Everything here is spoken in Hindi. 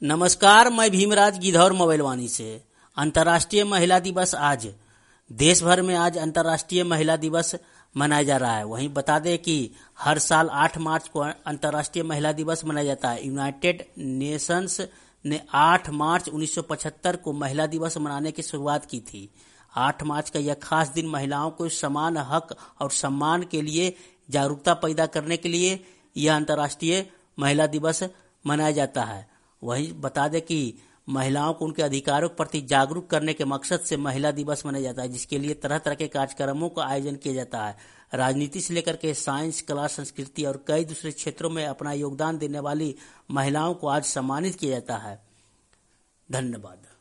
नमस्कार, मैं भीमराज गिधौर मोबाइलवानी से। अंतर्राष्ट्रीय महिला दिवस आज देश भर में आज अंतर्राष्ट्रीय महिला दिवस मनाया जा रहा है। वहीं बता दें कि हर साल 8 मार्च को अंतर्राष्ट्रीय महिला दिवस मनाया जाता है। यूनाइटेड नेशंस ने 8 मार्च 1975 को महिला दिवस मनाने की शुरुआत की थी। 8 मार्च का यह खास दिन महिलाओं को समान हक और सम्मान के लिए जागरूकता पैदा करने के लिए यह अंतर्राष्ट्रीय महिला दिवस मनाया जाता है। वहीं बता दें कि महिलाओं को उनके अधिकारों के प्रति जागरूक करने के मकसद से महिला दिवस मनाया जाता है, जिसके लिए तरह तरह के कार्यक्रमों का आयोजन किया जाता है। राजनीति से लेकर के साइंस, कला, संस्कृति और कई दूसरे क्षेत्रों में अपना योगदान देने वाली महिलाओं को आज सम्मानित किया जाता है। धन्यवाद।